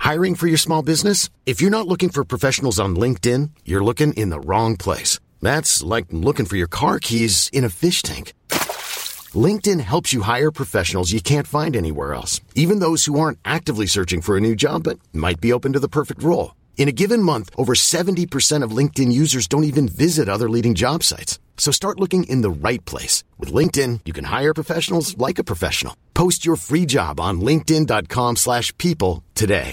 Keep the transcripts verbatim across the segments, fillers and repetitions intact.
Hiring for your small business? If you're not looking for professionals on LinkedIn, you're looking in the wrong place. That's like looking for your car keys in a fish tank. LinkedIn helps you hire professionals you can't find anywhere else, even those who aren't actively searching for a new job but might be open to the perfect role. In a given month, over seventy percent of LinkedIn users don't even visit other leading job sites. So start looking in the right place. With LinkedIn, you can hire professionals like a professional. Post your free job on linkedin.com slash people today.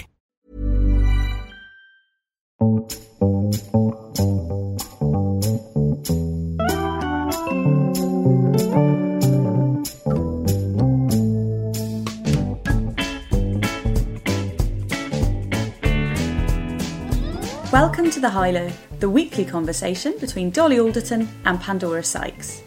Welcome to The High Low, the weekly conversation between Dolly Alderton and Pandora Sykes.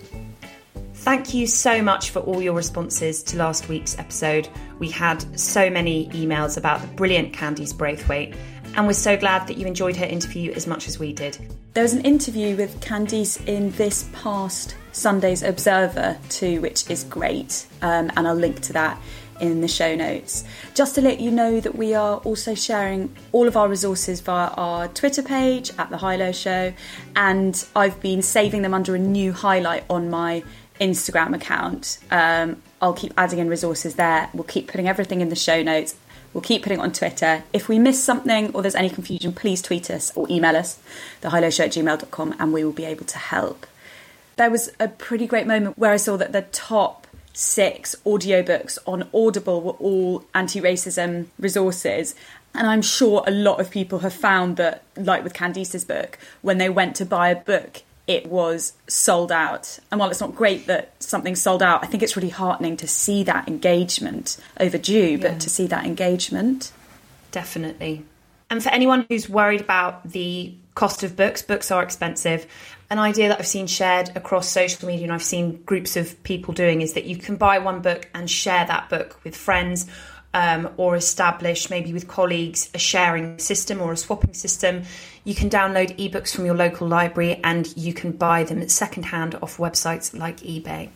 Thank you so much for all your responses to last week's episode. We had so many emails about the brilliant Candice Braithwaite, and we're so glad that you enjoyed her interview as much as we did. There was an interview with Candice in this past Sunday's Observer too, which is great, um, and I'll link to that in the show notes. Just to let you know that we are also sharing all of our resources via our Twitter page at The High Low Show, and I've been saving them under a new highlight on my Instagram account. Um, I'll keep adding in resources there. We'll keep putting everything in the show notes. We'll keep putting it on Twitter. If we miss something or there's any confusion, please tweet us or email us, the high low show at gmail dot com, and we will be able to help. There was a pretty great moment where I saw that the top six audiobooks on Audible were all anti-racism resources. And I'm sure a lot of people have found that, like with Candice's book, when they went to buy a book, it was sold out. And while it's not great that something's sold out, I think it's really heartening to see that engagement, overdue, yeah. but to see that engagement. Definitely. And for anyone who's worried about the cost of books, books are expensive. An idea that I've seen shared across social media and I've seen groups of people doing is that you can buy one book and share that book with friends, um, or establish maybe with colleagues a sharing system or a swapping system. You can download ebooks from your local library and you can buy them secondhand off websites like eBay.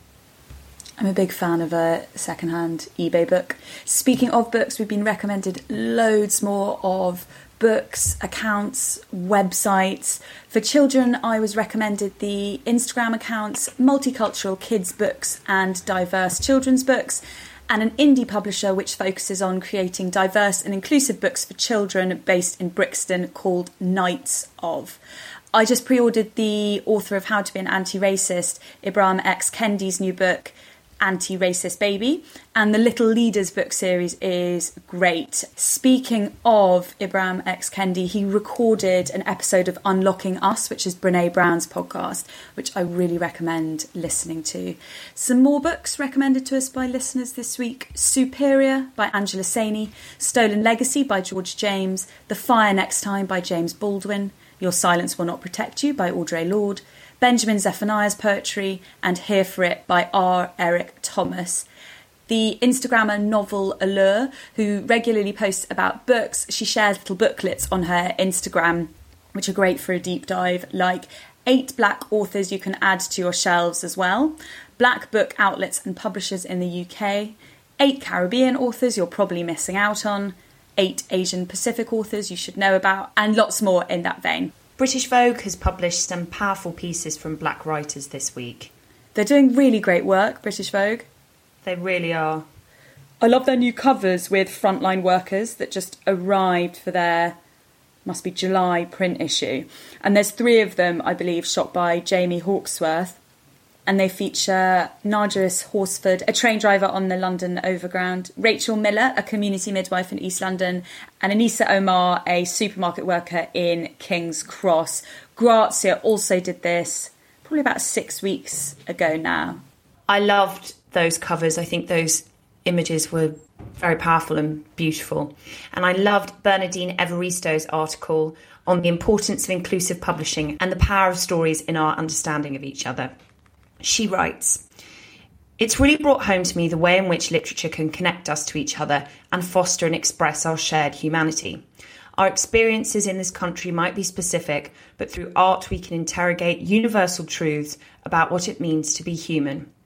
I'm a big fan of a secondhand eBay book. Speaking of books, we've been recommended loads more of books, accounts, websites. For children, I was recommended the Instagram accounts Multicultural Kids Books and Diverse Children's Books, and an indie publisher which focuses on creating diverse and inclusive books for children based in Brixton called Knights Of. I just pre-ordered the author of How to Be an Anti-Racist, Ibram X. Kendi's new book, Anti-Racist Baby, and the Little Leaders book series is great. Speaking of Ibram X. Kendi, he recorded an episode of Unlocking Us, which is Brene Brown's podcast, which I really recommend listening to. Some more books recommended to us by listeners this week: Superior by Angela Saini, Stolen Legacy by George James, The Fire Next Time by James Baldwin, Your Silence Will Not Protect You by Audre Lorde, Benjamin Zephaniah's poetry, and Here for It by R. Eric Thomas. The Instagrammer Novel Allure, who regularly posts about books, she shares little booklets on her Instagram, which are great for a deep dive, like eight black authors you can add to your shelves as well, black book outlets and publishers in the U K, eight Caribbean authors you're probably missing out on, eight Asian Pacific authors you should know about, and lots more in that vein. British Vogue has published some powerful pieces from black writers this week. They're doing really great work, British Vogue. They really are. I love their new covers with frontline workers that just arrived for their, must be July print issue. And there's three of them, I believe, shot by Jamie Hawksworth. And they feature Nargis Horsford, a train driver on the London Overground, Rachel Miller, a community midwife in East London, and Anissa Omar, a supermarket worker in King's Cross. Grazia also did this probably about six weeks ago now. I loved those covers. I think those images were very powerful and beautiful. And I loved Bernardine Evaristo's article on the importance of inclusive publishing and the power of stories in our understanding of each other. She writes, "It's really brought home to me the way in which literature can connect us to each other and foster and express our shared humanity. Our experiences in this country might be specific, but through art we can interrogate universal truths about what it means to be human.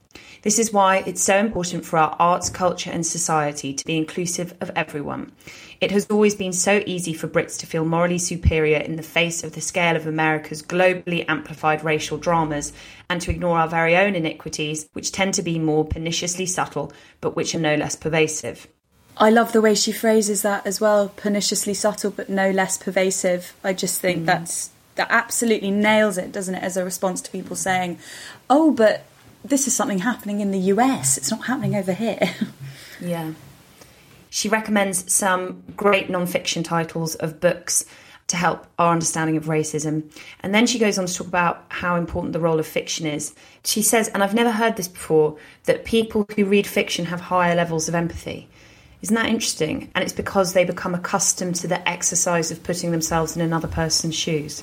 This is why it's so important for our arts, culture and society to be inclusive of everyone. It has always been so easy for Brits to feel morally superior in the face of the scale of America's globally amplified racial dramas, and to ignore our very own iniquities, which tend to be more perniciously subtle, but which are no less pervasive. I love the way she phrases that as well, perniciously subtle, but no less pervasive. I just think mm. that's that absolutely nails it, doesn't it, as a response to people saying, oh, but this is something happening in the U S, it's not happening over here. Yeah. She recommends some great non-fiction titles of books to help our understanding of racism. And then she goes on to talk about how important the role of fiction is. She says, and I've never heard this before, that people who read fiction have higher levels of empathy. Isn't that interesting? And it's because they become accustomed to the exercise of putting themselves in another person's shoes.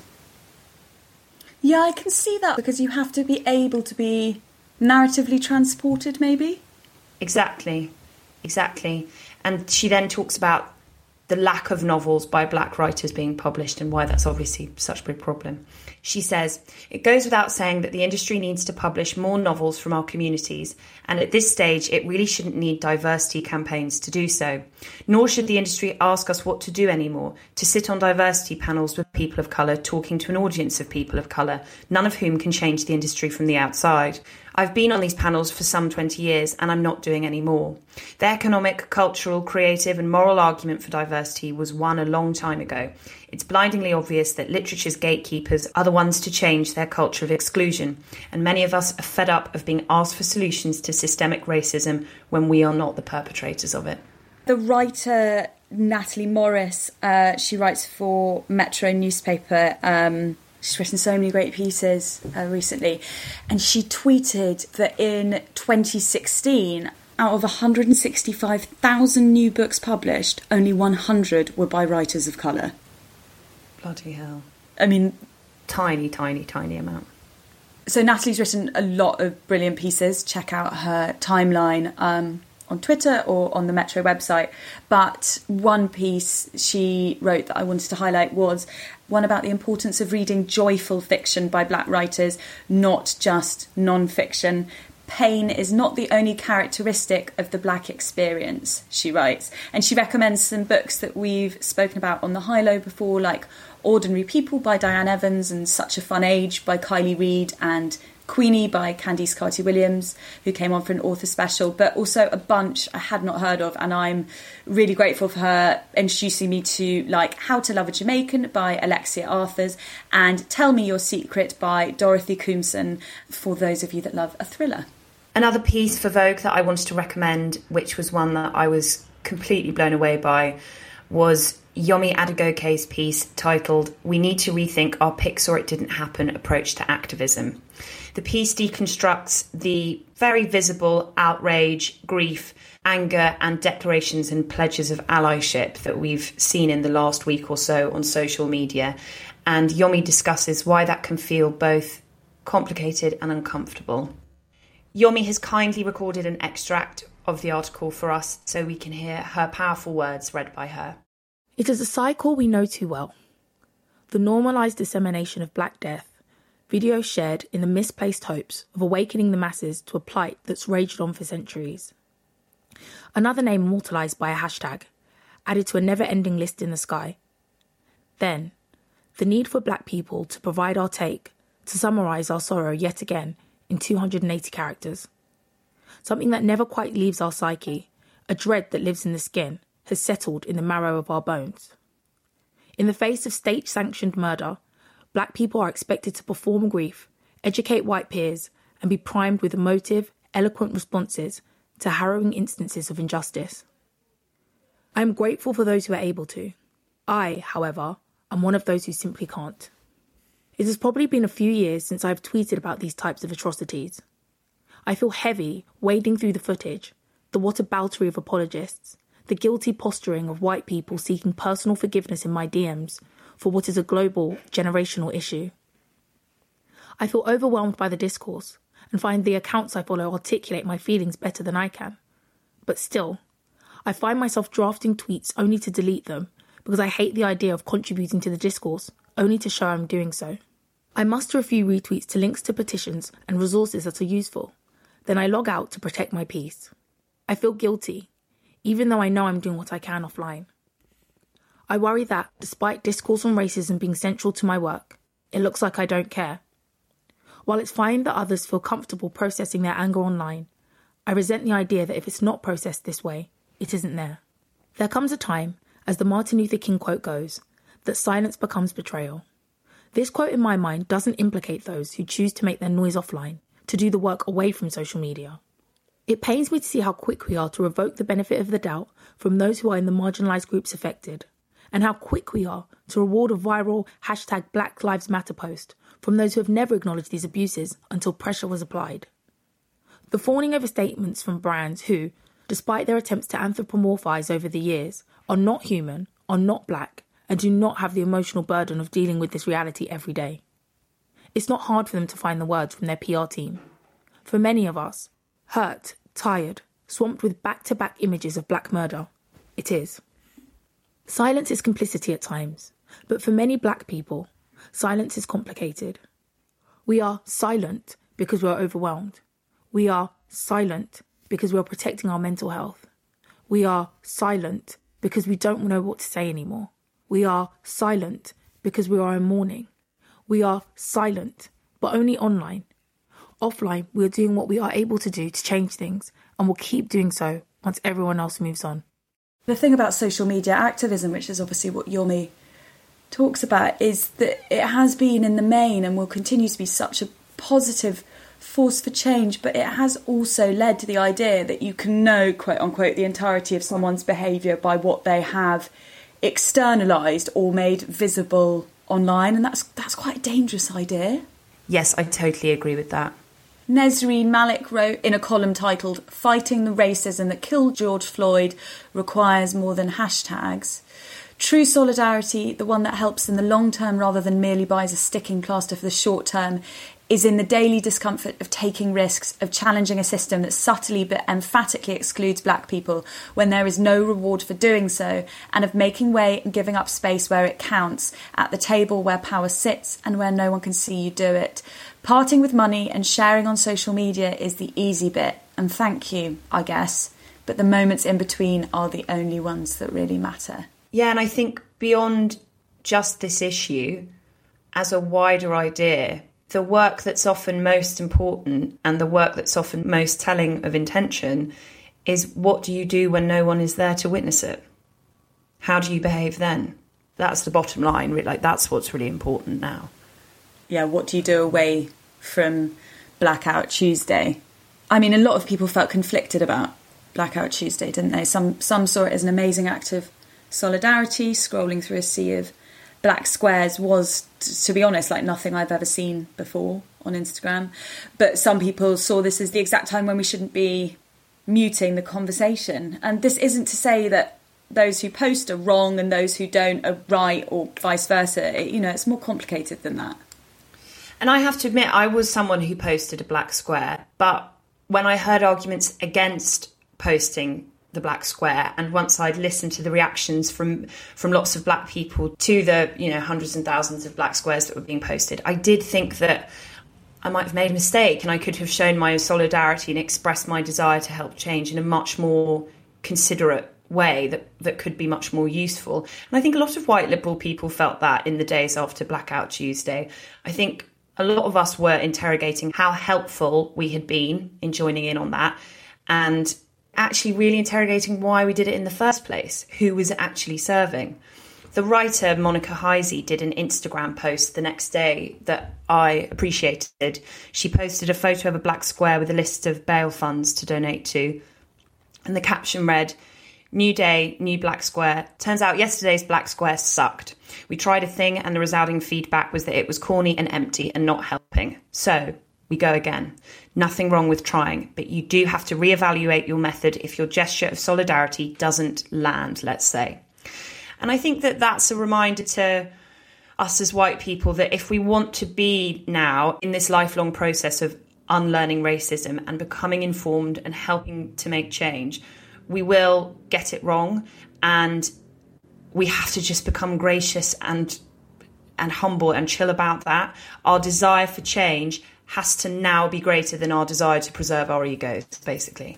Yeah, I can see that, because you have to be able to be narratively transported, maybe? Exactly, exactly. And she then talks about the lack of novels by black writers being published and why that's obviously such a big problem. She says, it goes without saying that the industry needs to publish more novels from our communities, and at this stage it really shouldn't need diversity campaigns to do so. Nor should the industry ask us what to do anymore, to sit on diversity panels with people of colour talking to an audience of people of colour, none of whom can change the industry from the outside. I've been on these panels for some twenty years and I'm not doing any more. The economic, cultural, creative and moral argument for diversity was won a long time ago. It's blindingly obvious that literature's gatekeepers are the ones to change their culture of exclusion, and many of us are fed up of being asked for solutions to systemic racism when we are not the perpetrators of it. The writer Natalie Morris, uh, she writes for Metro newspaper. Um, she's written so many great pieces uh, recently, and she tweeted that in twenty sixteen, out of one hundred sixty-five thousand new books published, only one hundred were by writers of colour. Bloody hell. I mean... Tiny, tiny, tiny amount. So Natalie's written a lot of brilliant pieces. Check out her timeline um, on Twitter or on the Metro website. But one piece she wrote that I wanted to highlight was one about the importance of reading joyful fiction by black writers, not just non-fiction. Pain is not the only characteristic of the black experience, she writes. And she recommends some books that we've spoken about on the High Low before, like Ordinary People by Diane Evans and Such a Fun Age by Kylie Reid, and Queenie by Candice Carty-Williams, who came on for an author special, but also a bunch I had not heard of, and I'm really grateful for her introducing me to, like How to Love a Jamaican by Alexia Arthurs and Tell Me Your Secret by Dorothy Coomson, for those of you that love a thriller. Another piece for Vogue that I wanted to recommend, which was one that I was completely blown away by, was Yomi Adegoke's piece titled We Need to Rethink Our Pics or It Didn't Happen approach to activism. The piece deconstructs the very visible outrage, grief, anger and declarations and pledges of allyship that we've seen in the last week or so on social media. And Yomi discusses why that can feel both complicated and uncomfortable. Yomi has kindly recorded an extract of the article for us so we can hear her powerful words read by her. It is a cycle we know too well. The normalised dissemination of Black Death, videos shared in the misplaced hopes of awakening the masses to a plight that's raged on for centuries. Another name immortalised by a hashtag, added to a never-ending list in the sky. Then, the need for Black people to provide our take, to summarise our sorrow yet again in two hundred eighty characters. Something that never quite leaves our psyche, a dread that lives in the skin, has settled in the marrow of our bones. In the face of state-sanctioned murder, Black people are expected to perform grief, educate white peers, and be primed with emotive, eloquent responses to harrowing instances of injustice. I am grateful for those who are able to. I, however, am one of those who simply can't. It has probably been a few years since I have tweeted about these types of atrocities. I feel heavy wading through the footage, the whataboutery of apologists, the guilty posturing of white people seeking personal forgiveness in my D Ms for what is a global, generational issue. I feel overwhelmed by the discourse and find the accounts I follow articulate my feelings better than I can. But still, I find myself drafting tweets only to delete them because I hate the idea of contributing to the discourse, only to show I'm doing so. I muster a few retweets to links to petitions and resources that are useful, Then I log out to protect my peace. I feel guilty, even though I know I'm doing what I can offline. I worry that, despite discourse on racism being central to my work, it looks like I don't care. While it's fine that others feel comfortable processing their anger online, I resent the idea that if it's not processed this way, it isn't there. There comes a time, as the Martin Luther King quote goes, that silence becomes betrayal. This quote in my mind doesn't implicate those who choose to make their noise offline, to do the work away from social media. It pains me to see how quick we are to revoke the benefit of the doubt from those who are in the marginalised groups affected, and how quick we are to reward a viral hashtag Black Lives Matter post from those who have never acknowledged these abuses until pressure was applied. The fawning over statements from brands who, despite their attempts to anthropomorphise over the years, are not human, are not black, and do not have the emotional burden of dealing with this reality every day. It's not hard for them to find the words from their P R team. For many of us, hurt, tired, swamped with back-to-back images of black murder, it is. Silence is complicity at times, but for many black people, silence is complicated. We are silent because we're overwhelmed. We are silent because we're protecting our mental health. We are silent because we don't know what to say anymore. We are silent because we are in mourning. We are silent, but only online. Offline, we are doing what we are able to do to change things, and will keep doing so once everyone else moves on. The thing about social media activism, which is obviously what Yomi talks about, is that it has been in the main and will continue to be such a positive force for change, but it has also led to the idea that you can know, quote unquote, the entirety of someone's behaviour by what they have externalised or made visible online, and that's that's quite a dangerous idea. Yes, I totally agree with that. Nesri Malik wrote in a column titled "Fighting the Racism That Killed George Floyd Requires More Than Hashtags." True solidarity, the one that helps in the long term rather than merely buys a sticking plaster for the short term, is in the daily discomfort of taking risks, of challenging a system that subtly but emphatically excludes black people when there is no reward for doing so, and of making way and giving up space where it counts, at the table where power sits and where no one can see you do it. Parting with money and sharing on social media is the easy bit, and thank you, I guess, but the moments in between are the only ones that really matter. Yeah, and I think beyond just this issue, as a wider idea, the work that's often most important and the work that's often most telling of intention is, what do you do when no one is there to witness it? How do you behave then? That's the bottom line, really. Like, that's what's really important now. Yeah, what do you do away from Blackout Tuesday? I mean, a lot of people felt conflicted about Blackout Tuesday, didn't they? Some some saw it as an amazing act of solidarity. Scrolling through a sea of black squares was, to be honest, like nothing I've ever seen before on Instagram. But some people saw this as the exact time when we shouldn't be muting the conversation. And this isn't to say that those who post are wrong and those who don't are right, or vice versa. It, you know, it's more complicated than that. And I have to admit, I was someone who posted a black square, but when I heard arguments against posting the black square, and once I'd listened to the reactions from from lots of black people to the, you know, hundreds and thousands of black squares that were being posted, I did think that I might have made a mistake, and I could have shown my solidarity and expressed my desire to help change in a much more considerate way that that could be much more useful. And I think a lot of white liberal people felt that in the days after Blackout Tuesday. I think a lot of us were interrogating how helpful we had been in joining in on that, and actually really interrogating why we did it in the first place, who was actually serving. The writer Monica Heisey did an Instagram post the next day that I appreciated. She posted a photo of a black square with a list of bail funds to donate to, and the caption read, "New day, new black square. Turns out yesterday's black square sucked. We tried a thing and the resounding feedback was that it was corny and empty and not helping. So we go again. Nothing wrong with trying, but you do have to reevaluate your method if your gesture of solidarity doesn't land, let's say." And I think that that's a reminder to us as white people that if we want to be now in this lifelong process of unlearning racism and becoming informed and helping to make change, we will get it wrong, and we have to just become gracious and and humble and chill about that. Our desire for change has to now be greater than our desire to preserve our egos, basically.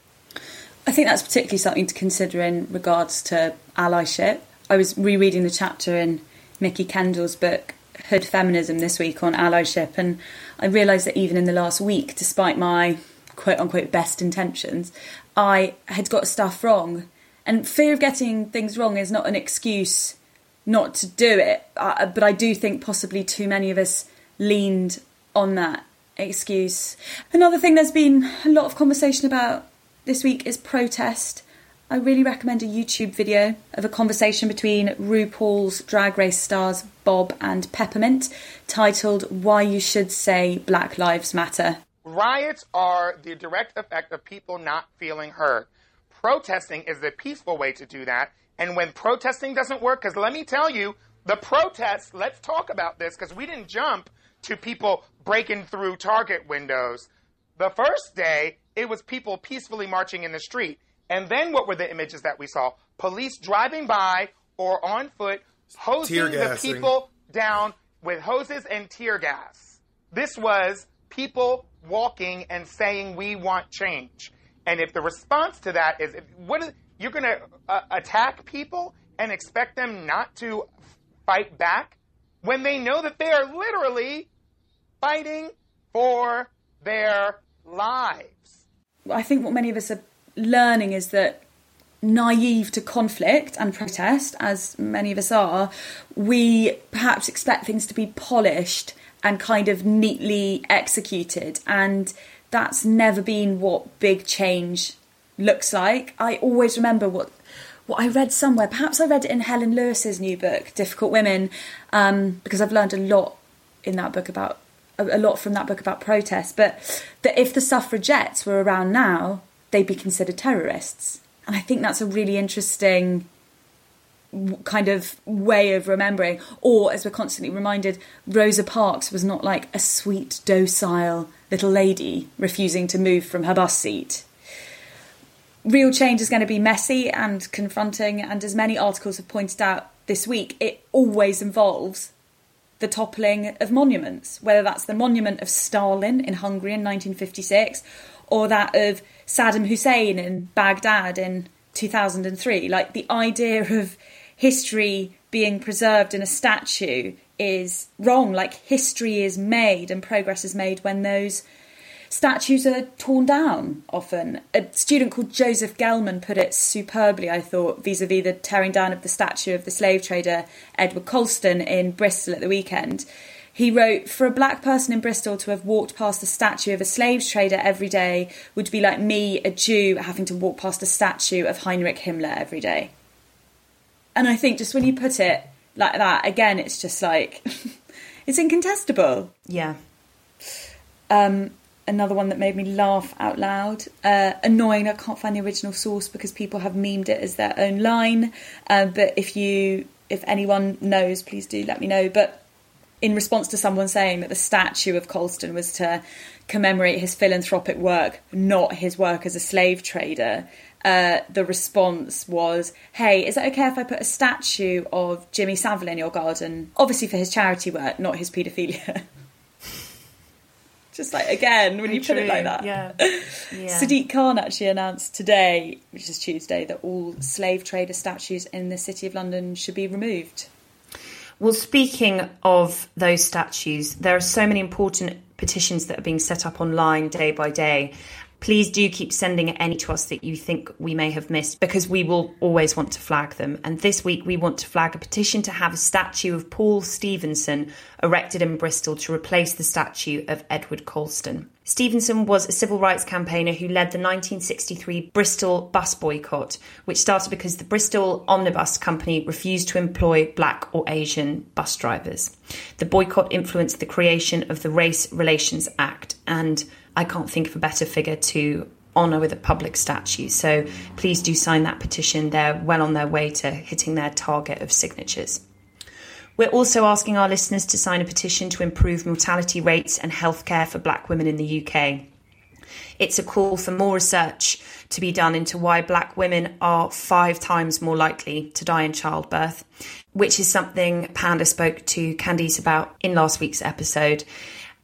I think that's particularly something to consider in regards to allyship. I was rereading the chapter in Mickey Kendall's book, Hood Feminism, this week on allyship, and I realised that even in the last week, despite my quote-unquote best intentions, I had got stuff wrong. And fear of getting things wrong is not an excuse not to do it, uh, but I do think possibly too many of us leaned on that excuse. Another thing there's been a lot of conversation about this week is protest. I really recommend a YouTube video of a conversation between RuPaul's Drag Race stars Bob and Peppermint, titled Why You Should Say Black Lives Matter. Riots are the direct effect of people not feeling heard. Protesting is the peaceful way to do that. And when protesting doesn't work, because let me tell you, the protests, let's talk about this, because we didn't jump to people breaking through Target windows. The first day, it was people peacefully marching in the street. And then what were the images that we saw? Police driving by or on foot, hosing the people down with hoses and tear gas. This was people walking and saying, we want change. And if the response to that is, if, what is, you're going to uh, attack people and expect them not to fight back when they know that they are literally fighting for their lives. I think what many of us are learning is that, naive to conflict and protest, as many of us are, we perhaps expect things to be polished and kind of neatly executed. And that's never been what big change looks like. I always remember what what I read somewhere. Perhaps I read it in Helen Lewis's new book, Difficult Women, um, because I've learned a lot in that book about a lot from that book about protest. But that if the suffragettes were around now, they'd be considered terrorists. And I think that's a really interesting kind of way of remembering. Or, as we're constantly reminded, Rosa Parks was not like a sweet, docile little lady refusing to move from her bus seat. Real change is going to be messy and confronting, and as many articles have pointed out this week, it always involves the toppling of monuments, whether that's the monument of Stalin in Hungary in nineteen fifty-six or that of Saddam Hussein in Baghdad in two thousand three. Like, the idea of history being preserved in a statue is wrong. Like, history is made and progress is made when those statues are torn down often. A student called Joseph Gelman put it superbly, I thought, vis-a-vis the tearing down of the statue of the slave trader Edward Colston in Bristol at the weekend. He wrote, for a black person in Bristol to have walked past the statue of a slave trader every day would be like me, a Jew, having to walk past a statue of Heinrich Himmler every day. And I think just when you put it like that, again, it's just like, it's incontestable. Yeah. Um, another one that made me laugh out loud. Uh, annoying, I can't find the original source because people have memed it as their own line. Uh, but if you, if anyone knows, please do let me know. But in response to someone saying that the statue of Colston was to commemorate his philanthropic work, not his work as a slave trader, uh, the response was, hey, is it okay if I put a statue of Jimmy Savile in your garden? Obviously for his charity work, not his paedophilia. Just like, again, when you True, put it like that. Yeah. Yeah. Sadiq Khan actually announced today, which is Tuesday, that all slave trader statues in the City of London should be removed. Well, speaking of those statues, there are so many important petitions that are being set up online day by day. Please do keep sending any to us that you think we may have missed, because we will always want to flag them. And this week we want to flag a petition to have a statue of Paul Stevenson erected in Bristol to replace the statue of Edward Colston. Stevenson was a civil rights campaigner who led the nineteen sixty-three Bristol bus boycott, which started because the Bristol Omnibus Company refused to employ black or Asian bus drivers. The boycott influenced the creation of the Race Relations Act, and I can't think of a better figure to honour with a public statue. So please do sign that petition. They're well on their way to hitting their target of signatures. We're also asking our listeners to sign a petition to improve mortality rates and healthcare for black women in the U K. It's a call for more research to be done into why black women are five times more likely to die in childbirth, which is something Panda spoke to Candice about in last week's episode.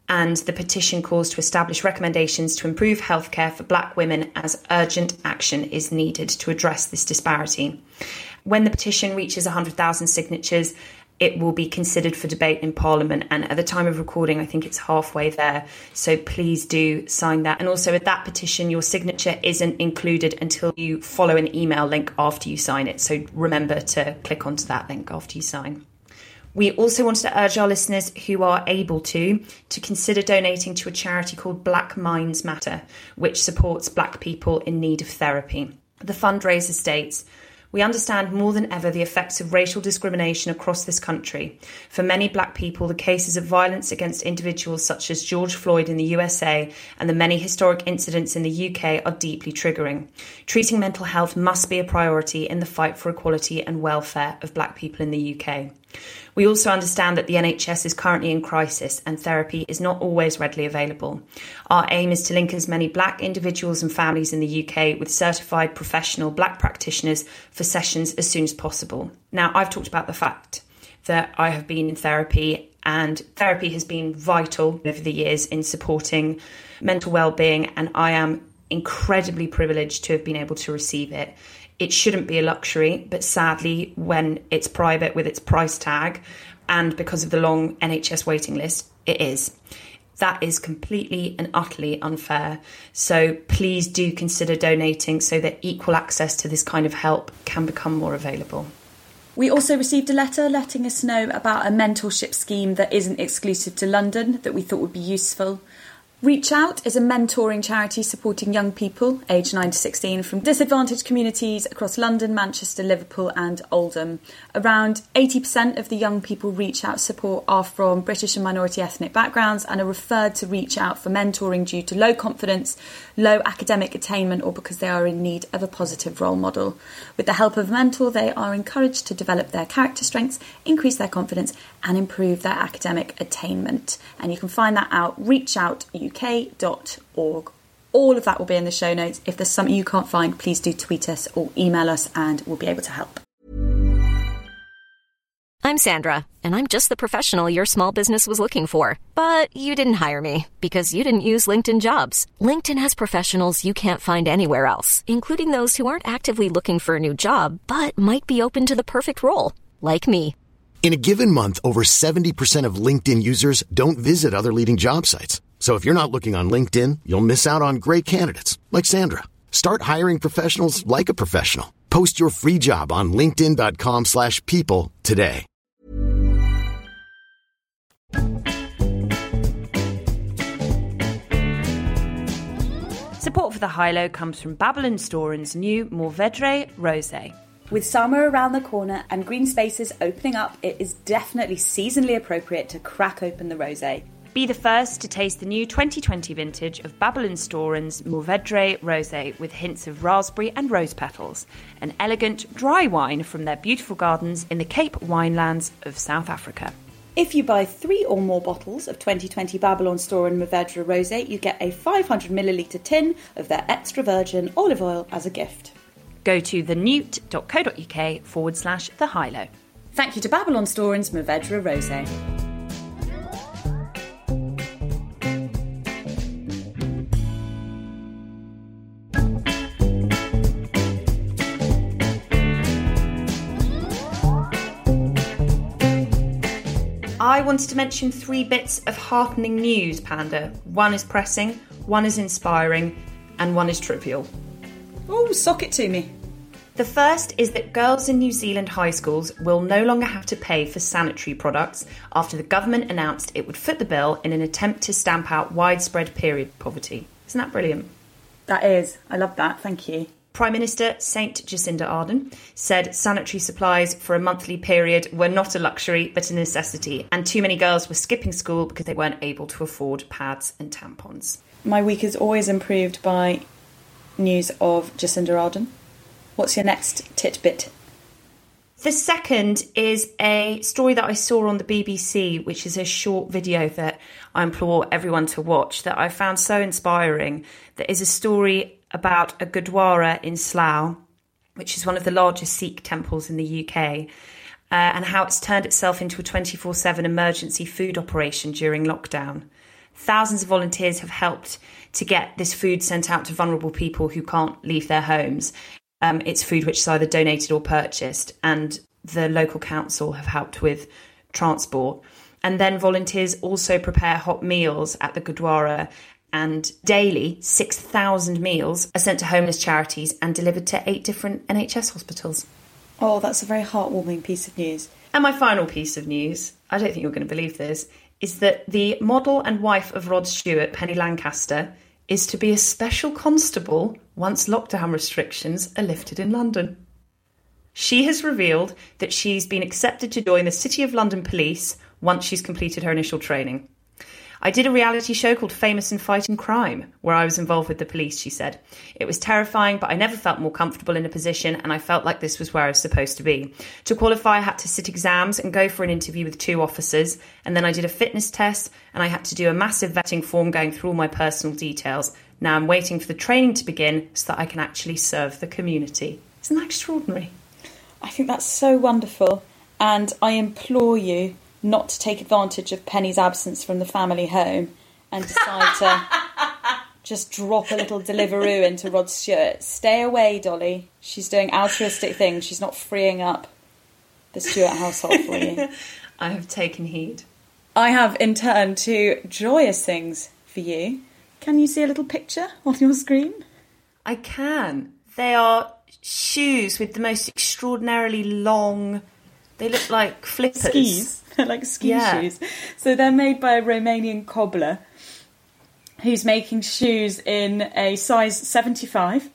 And the petition calls to establish recommendations to improve healthcare for black women as urgent action is needed to address this disparity. When the petition reaches one hundred thousand signatures, it will be considered for debate in Parliament. And at the time of recording, I think it's halfway there. So please do sign that. And also with that petition, your signature isn't included until you follow an email link after you sign it. So remember to click onto that link after you sign. We also wanted to urge our listeners who are able to, to consider donating to a charity called Black Minds Matter, which supports black people in need of therapy. The fundraiser states, "We understand more than ever the effects of racial discrimination across this country. For many black people, the cases of violence against individuals such as George Floyd in the U S A and the many historic incidents in the U K are deeply triggering. Treating mental health must be a priority in the fight for equality and welfare of black people in the U K. We also understand that the N H S is currently in crisis and therapy is not always readily available. Our aim is to link as many black individuals and families in the U K with certified professional black practitioners for sessions as soon as possible." Now, I've talked about the fact that I have been in therapy, and therapy has been vital over the years in supporting mental well-being, and I am incredibly privileged to have been able to receive it. It shouldn't be a luxury, but sadly, when it's private with its price tag and because of the long N H S waiting list, it is. That is completely and utterly unfair. So please do consider donating so that equal access to this kind of help can become more available. We also received a letter letting us know about a mentorship scheme that isn't exclusive to London that we thought would be useful. Reach Out is a mentoring charity supporting young people aged nine to sixteen from disadvantaged communities across London, Manchester, Liverpool and Oldham. Around eighty percent of the young people Reach Out support are from British and minority ethnic backgrounds and are referred to Reach Out for mentoring due to low confidence, low academic attainment or because they are in need of a positive role model. With the help of a mentor, they are encouraged to develop their character strengths, increase their confidence and improve their academic attainment. And you can find that out reach out U K dot org. All of that will be in the show notes. If there's something you can't find, please do tweet us or email us and we'll be able to help. I'm Sandra, and I'm just the professional your small business was looking for. But you didn't hire me because you didn't use LinkedIn Jobs. LinkedIn has professionals you can't find anywhere else, including those who aren't actively looking for a new job, but might be open to the perfect role, like me. In a given month, over seventy percent of LinkedIn users don't visit other leading job sites. So if you're not looking on LinkedIn, you'll miss out on great candidates like Sandra. Start hiring professionals like a professional. Post your free job on linkedin dot com slash people today. Support for the High Low comes from Babylon Storen's new Mourvedre Rosé. With summer around the corner and green spaces opening up, it is definitely seasonally appropriate to crack open the rosé. Be the first to taste the new twenty twenty vintage of Babylon Storen's Mourvedre Rosé with hints of raspberry and rose petals, an elegant dry wine from their beautiful gardens in the Cape Winelands of South Africa. If you buy three or more bottles of twenty twenty Babylon Storen Mourvedre Rosé, you get a five hundred millilitre tin of their extra virgin olive oil as a gift. Go to thenewt.co.uk forward slash the high low. Thank you to Babylon Storen's Mourvedre Rosé. I wanted to mention three bits of heartening news, Panda. One is pressing, one is inspiring, and one is trivial. Oh, sock it to me. The first is that girls in New Zealand high schools will no longer have to pay for sanitary products after the government announced it would foot the bill in an attempt to stamp out widespread period poverty. Isn't that brilliant? That is. I love that. Thank you. Prime Minister Saint Jacinda Ardern said sanitary supplies for a monthly period were not a luxury but a necessity, and too many girls were skipping school because they weren't able to afford pads and tampons. My week is always improved by news of Jacinda Ardern. What's your next titbit? The second is a story that I saw on the B B C, which is a short video that I implore everyone to watch, that I found so inspiring. That is a story about a Gurdwara in Slough, which is one of the largest Sikh temples in the U K, uh, and how it's turned itself into a twenty-four seven emergency food operation during lockdown. Thousands of volunteers have helped to get this food sent out to vulnerable people who can't leave their homes. Um, it's food which is either donated or purchased, and the local council have helped with transport. And then volunteers also prepare hot meals at the Gurdwara, and daily six thousand meals are sent to homeless charities and delivered to eight different N H S hospitals. Oh, that's a very heartwarming piece of news. And my final piece of news, I don't think you're going to believe this, is that the model and wife of Rod Stewart, Penny Lancaster, is to be a special constable once lockdown restrictions are lifted in London. She has revealed that she's been accepted to join the City of London Police once she's completed her initial training. I did a reality show called Famous and Fighting Crime, where I was involved with the police, she said. It was terrifying, but I never felt more comfortable in a position, and I felt like this was where I was supposed to be. To qualify, I had to sit exams and go for an interview with two officers, and then I did a fitness test, and I had to do a massive vetting form going through all my personal details. Now I'm waiting for the training to begin so that I can actually serve the community. Isn't that extraordinary? I think that's so wonderful, and I implore you not to take advantage of Penny's absence from the family home and decide to just drop a little Deliveroo into Rod Stewart. Stay away, Dolly. She's doing altruistic things. She's not freeing up the Stewart household for you. I have taken heed. I have, in turn, two joyous things for you. Can you see a little picture on your screen? I can. They are shoes with the most extraordinarily long... They look like flippers. Skis. They're like ski yeah. shoes. So they're made by a Romanian cobbler who's making shoes in a size seventy-five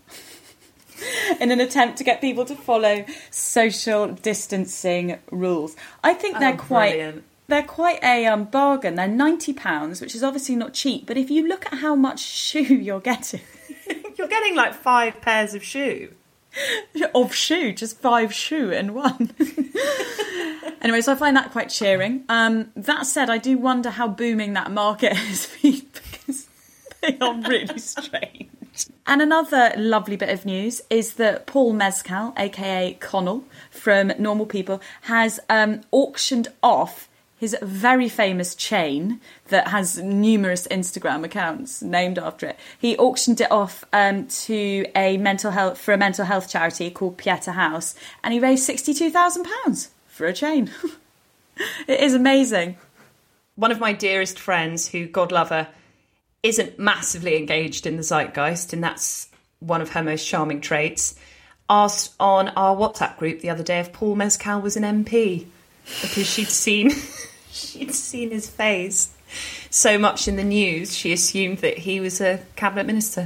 in an attempt to get people to follow social distancing rules. I think they're oh, quite brilliant. they're quite a um, bargain. They're ninety pounds, which is obviously not cheap, but if you look at how much shoe you're getting... You're getting like five pairs of shoe. Of shoe, just five shoe in one. Anyway, so I find that quite cheering. Um, that said, I do wonder how booming that market has been because they are really strange. And another lovely bit of news is that Paul Mescal, aka Connell from Normal People, has um, auctioned off his very famous chain that has numerous Instagram accounts named after it. He auctioned it off um, to a mental health for a mental health charity called Pieta House, and he raised sixty-two thousand pounds for a chain. It is amazing. One of my dearest friends, who, God love her, isn't massively engaged in the zeitgeist, and that's one of her most charming traits, asked on our WhatsApp group the other day if Paul Mescal was an M P, because she'd seen... She'd seen his face so much in the news, she assumed that he was a cabinet minister.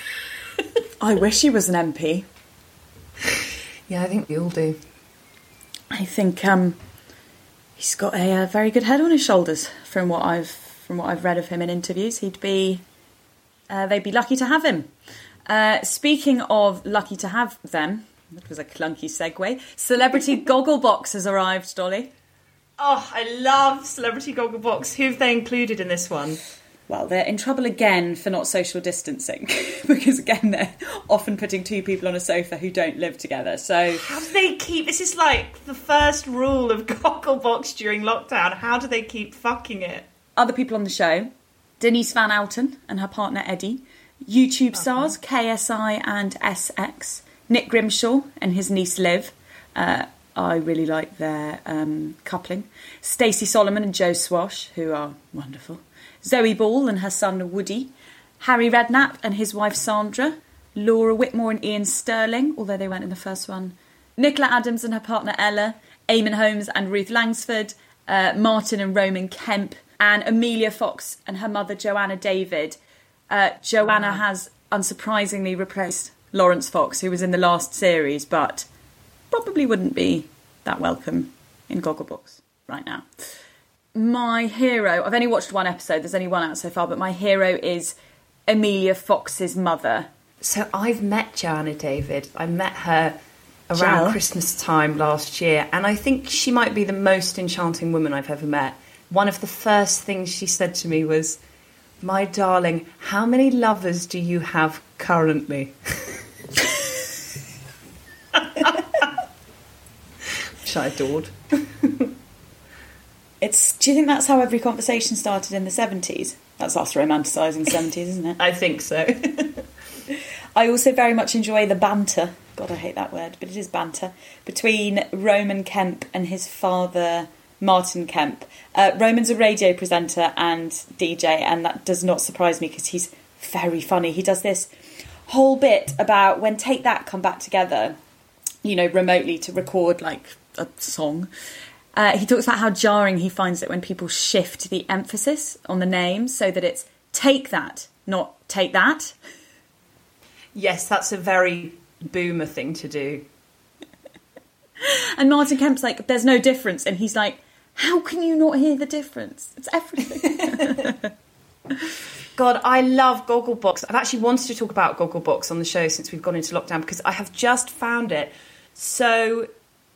I wish he was an M P. Yeah, I think we all do. I think um, he's got a, a very good head on his shoulders. From what I've from what I've read of him in interviews, he'd be uh, they'd be lucky to have him. Uh, speaking of lucky to have them, that was a clunky segue. Celebrity Gogglebox has arrived, Dolly. Oh, I love Celebrity Gogglebox. Who have they included in this one? Well, they're in trouble again for not social distancing because, again, they're often putting two people on a sofa who don't live together. So how do they keep... This is like the first rule of Gogglebox during lockdown. How do they keep fucking it? Other people on the show, Denise Van Outen and her partner Eddie, YouTube uh-huh. stars K S I and S X, Nick Grimshaw and his niece Liv, uh, I really like their um, coupling. Stacey Solomon and Joe Swash, who are wonderful. Zoe Ball and her son Woody. Harry Redknapp and his wife Sandra. Laura Whitmore and Ian Sterling, although they weren't in the first one. Nicola Adams and her partner Ella. Eamon Holmes and Ruth Langsford. Uh, Martin and Roman Kemp. And Amelia Fox and her mother Joanna David. Uh, Joanna wow. has unsurprisingly replaced Lawrence Fox, who was in the last series, but... probably wouldn't be that welcome in Gogglebox right now. My hero, I've only watched one episode, there's only one out so far, but my hero is Amelia Fox's mother. So I've met Joanna David. I met her around Joe? Christmas time last year, and I think she might be the most enchanting woman I've ever met. One of the first things she said to me was, "My darling, how many lovers do you have currently?" I adored. It's. Do you think that's how every conversation started in the seventies? That's us romanticising seventies, isn't it? I think so. I also very much enjoy the banter, God, I hate that word, but it is banter, between Roman Kemp and his father, Martin Kemp. Uh, Roman's a radio presenter and D J, and that does not surprise me because he's very funny. He does this whole bit about when Take That come back together, you know, remotely to record, like, a song. Uh, he talks about how jarring he finds it when people shift the emphasis on the name so that it's Take That, not Take That. Yes, that's a very boomer thing to do. And Martin Kemp's like, there's no difference. And he's like, how can you not hear the difference? It's everything. God, I love Gogglebox. I've actually wanted to talk about Gogglebox on the show since we've gone into lockdown because I have just found it so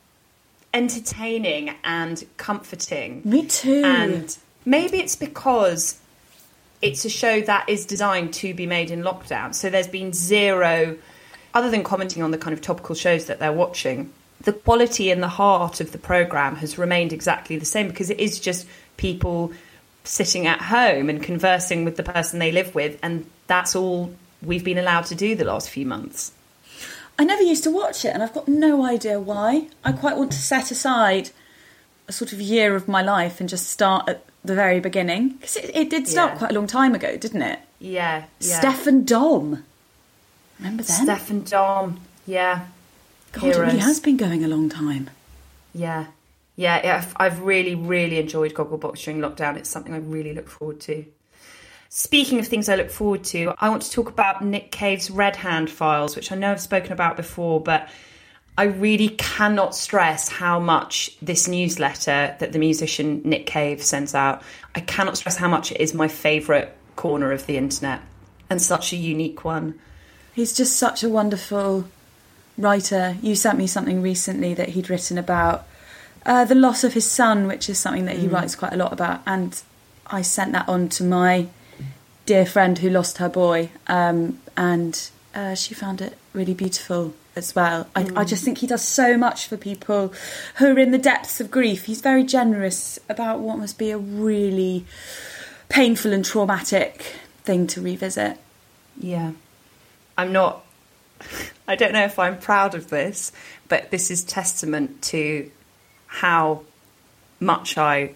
entertaining and comforting. Me too. And maybe it's because it's a show that is designed to be made in lockdown. So there's been zero, other than commenting on the kind of topical shows that they're watching, the quality and the heart of the programme has remained exactly the same because it is just people sitting at home and conversing with the person they live with. And that's all we've been allowed to do the last few months. I never used to watch it and I've got no idea why. I quite want to set aside a sort of year of my life and just start at the very beginning. Because it, it did start Yeah. quite a long time ago, didn't it? Yeah, yeah. Steph and Dom. Remember them? Steph and Dom, yeah. God, it really Heroes. has been going a long time. Yeah. Yeah, yeah, I've, I've really, really enjoyed Gogglebox during lockdown. It's something I really look forward to. Speaking of things I look forward to, I want to talk about Nick Cave's Red Hand Files, which I know I've spoken about before, but I really cannot stress how much this newsletter that the musician Nick Cave sends out, I cannot stress how much it is my favourite corner of the internet and such a unique one. He's just such a wonderful writer. You sent me something recently that he'd written about uh, the loss of his son, which is something that he Mm. writes quite a lot about. And I sent that on to my dear friend who lost her boy. Um, and uh, she found it really beautiful as well. I, Mm. I just think he does so much for people who are in the depths of grief. He's very generous about what must be a really painful and traumatic thing to revisit. Yeah. I'm not, I don't know if I'm proud of this, but this is testament to how much I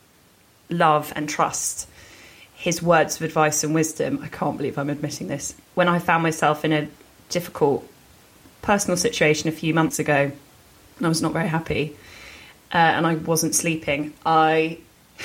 love and trust his words of advice and wisdom. I can't believe I'm admitting this. When I found myself in a difficult personal situation a few months ago, and I was not very happy, uh, and I wasn't sleeping, I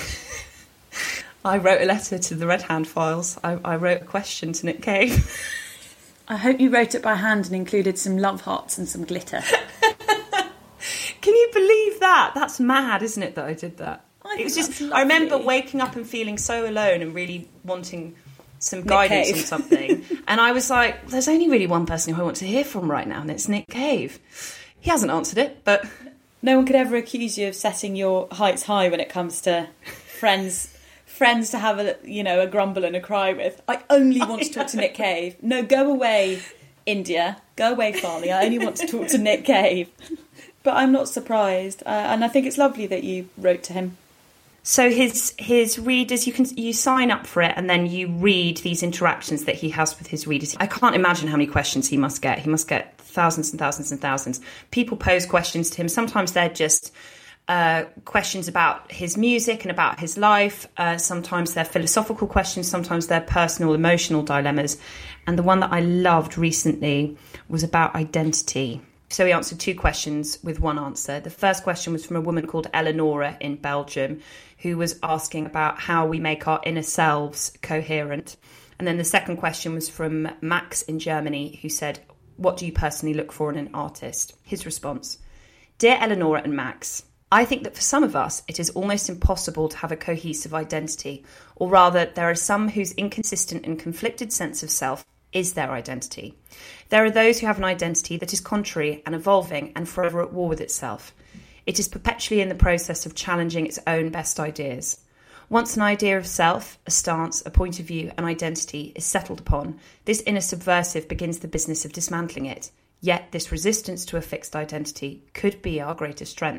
I wrote a letter to the Red Hand Files. I, I wrote a question to Nick Cave. I hope you wrote it by hand and included some love hearts and some glitter. Can you believe that? That's mad, isn't it, that I did that? I It was think just, that's I remember lovely. waking up and feeling so alone and really wanting some Nick guidance Cave. on something. And I was like, there's only really one person who I want to hear from right now, and it's Nick Cave. He hasn't answered it, but No one could ever accuse you of setting your heights high when it comes to friends friends to have a, you know, a grumble and a cry with. I only want to talk to Nick Cave. No, go away, India. Go away, Farley. I only want to talk to Nick Cave. But I'm not surprised. Uh, and I think it's lovely that you wrote to him. So his his readers, you can you sign up for it and then you read these interactions that he has with his readers. I can't imagine how many questions he must get. He must get thousands and thousands and thousands. People pose questions to him. Sometimes they're just uh, questions about his music and about his life. Uh, sometimes they're philosophical questions. Sometimes they're personal, emotional dilemmas. And the one that I loved recently was about identity. So he answered two questions with one answer. The first question was from a woman called Eleonora in Belgium, who was asking about how we make our inner selves coherent. And then the second question was from Max in Germany, who said, what do you personally look for in an artist? His response: Dear Eleonora and Max, I think that for some of us, it is almost impossible to have a cohesive identity, or rather, there are some whose inconsistent and conflicted sense of self is their identity. There are those who have an identity that is contrary and evolving and forever at war with itself. It is perpetually in the process of challenging its own best ideas. Once an idea of self, a stance, a point of view, an identity is settled upon, this inner subversive begins the business of dismantling it. Yet this resistance to a fixed identity could be our greatest strength.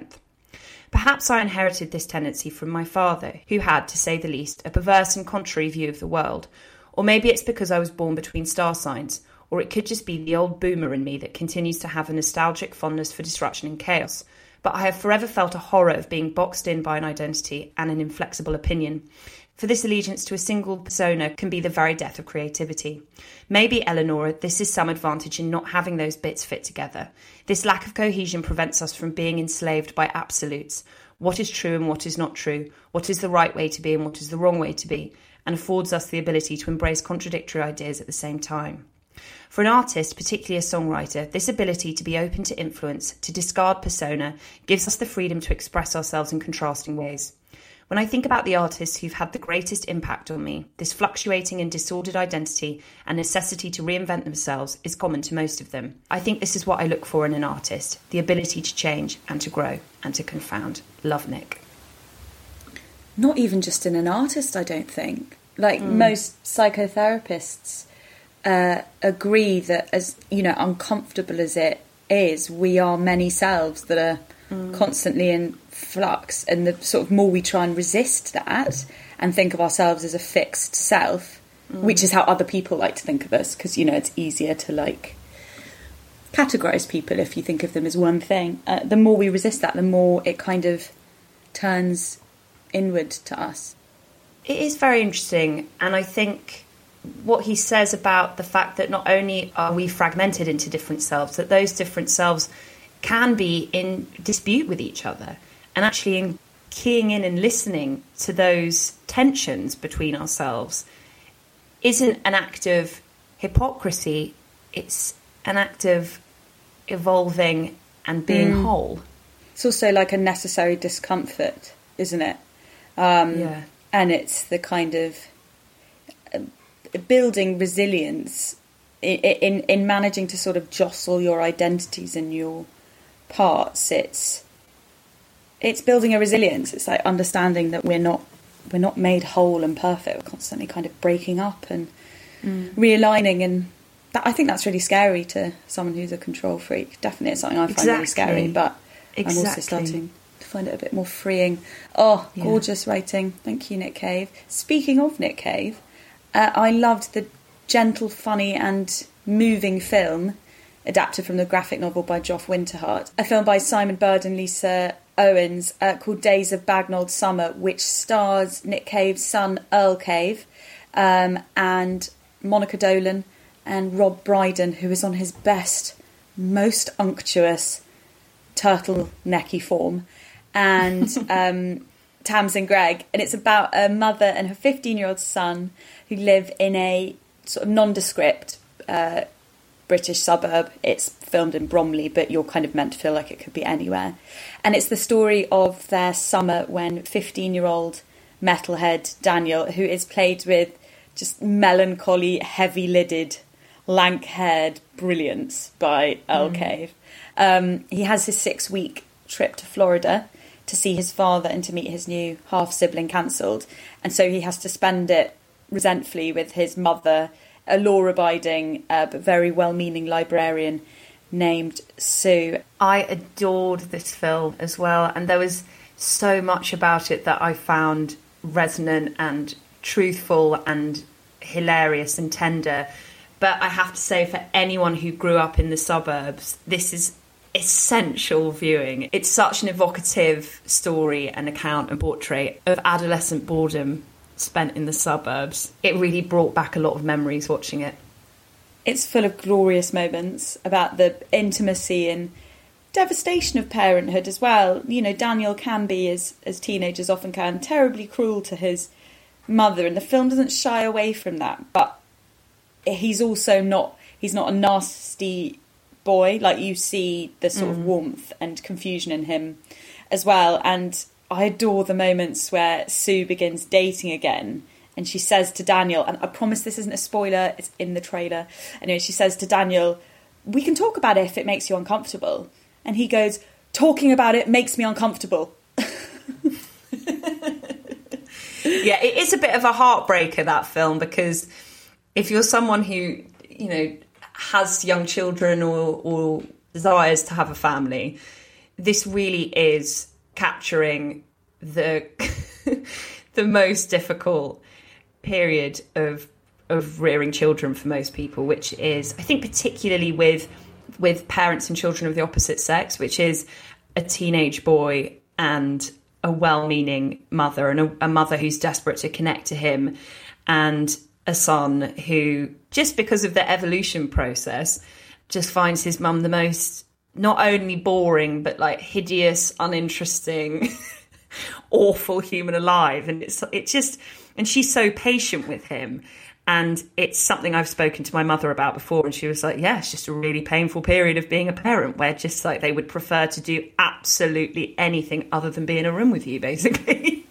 Perhaps I inherited this tendency from my father, who had, to say the least, a perverse and contrary view of the world. Or maybe it's because I was born between star signs, or it could just be the old boomer in me that continues to have a nostalgic fondness for disruption and chaos. But I have forever felt a horror of being boxed in by an identity and an inflexible opinion. For this allegiance to a single persona can be the very death of creativity. Maybe, Eleonora, this is some advantage in not having those bits fit together. This lack of cohesion prevents us from being enslaved by absolutes. What is true and what is not true, what is the right way to be and what is the wrong way to be, and affords us the ability to embrace contradictory ideas at the same time. For an artist, particularly a songwriter, this ability to be open to influence, to discard persona, gives us the freedom to express ourselves in contrasting ways. When I think about the artists who've had the greatest impact on me, this fluctuating and disordered identity and necessity to reinvent themselves is common to most of them. I think this is what I look for in an artist, the ability to change and to grow and to confound. Love, Nick. Not even just in an artist, I don't think. Like Mm. most psychotherapists uh, agree that, as you know, uncomfortable as it is, we are many selves that are mm. constantly in flux, and the sort of more we try and resist that and think of ourselves as a fixed self, mm. which is how other people like to think of us, because, you know, it's easier to like categorize people if you think of them as one thing. Uh, the more we resist that, the more it kind of turns inward to us. It is very interesting, and I think what he says about the fact that not only are we fragmented into different selves, that those different selves can be in dispute with each other, and actually in keying in and listening to those tensions between ourselves isn't an act of hypocrisy, it's an act of evolving and being mm. whole. It's also like a necessary discomfort, isn't it? Um, yeah. And it's the kind of uh, building resilience in, in in managing to sort of jostle your identities and your parts. It's it's building a resilience. It's like understanding that we're not we're not made whole and perfect. We're constantly kind of breaking up and mm. realigning, and that, I think that's really scary to someone who's a control freak. Definitely, it's something I find exactly. really scary. But exactly. I'm also starting to find it a bit more freeing. Oh, yeah. Gorgeous writing. Thank you, Nick Cave. Speaking of Nick Cave, uh, I loved the gentle, funny and moving film adapted from the graphic novel by Joff Winterhart, a film by Simon Bird and Lisa Owens uh, called Days of Bagnold Summer, which stars Nick Cave's son Earl Cave um, and Monica Dolan and Rob Brydon, who is on his best, most unctuous turtlenecky form, and um, Tamsin Gregg. And it's about a mother and her fifteen-year-old son who live in a sort of nondescript uh, British suburb. It's filmed in Bromley, but you're kind of meant to feel like it could be anywhere. And it's the story of their summer when fifteen-year-old metalhead Daniel, who is played with just melancholy, heavy-lidded, lank-haired brilliance by Earl mm. Cave. Um, he has his six-week trip to Florida to see his father and to meet his new half-sibling cancelled. And so he has to spend it resentfully with his mother, a law-abiding uh, but very well-meaning librarian named Sue. I adored this film as well, and there was so much about it that I found resonant and truthful and hilarious and tender. But I have to say, for anyone who grew up in the suburbs, this is essential viewing. It's such an evocative story and account and portrait of adolescent boredom spent in the suburbs. It really brought back a lot of memories watching it. It's full of glorious moments about the intimacy and devastation of parenthood as well. You know, Daniel can be, as, as teenagers often can, terribly cruel to his mother, and the film doesn't shy away from that. But he's also not, he's not a nasty boy. Like, you see the sort mm. of warmth and confusion in him as well. And I adore the moments where Sue begins dating again, and she says to Daniel, and I promise this isn't a spoiler, it's in the trailer. Anyway, she says to Daniel, "We can talk about it if it makes you uncomfortable." And he goes, "Talking about it makes me uncomfortable." Yeah, it is a bit of a heartbreaker, that film, because if you're someone who, you know, has young children or, or desires to have a family, this really is capturing the the most difficult period of of rearing children for most people, which is, I think, particularly with with parents and children of the opposite sex, which is a teenage boy and a well-meaning mother, and a, a mother who's desperate to connect to him, and a son who, just because of the evolution process, just finds his mum the most not only boring but like hideous, uninteresting, awful human alive. And it's it just and she's so patient with him. And it's something I've spoken to my mother about before, and she was like, yeah, it's just a really painful period of being a parent where just like they would prefer to do absolutely anything other than be in a room with you, basically.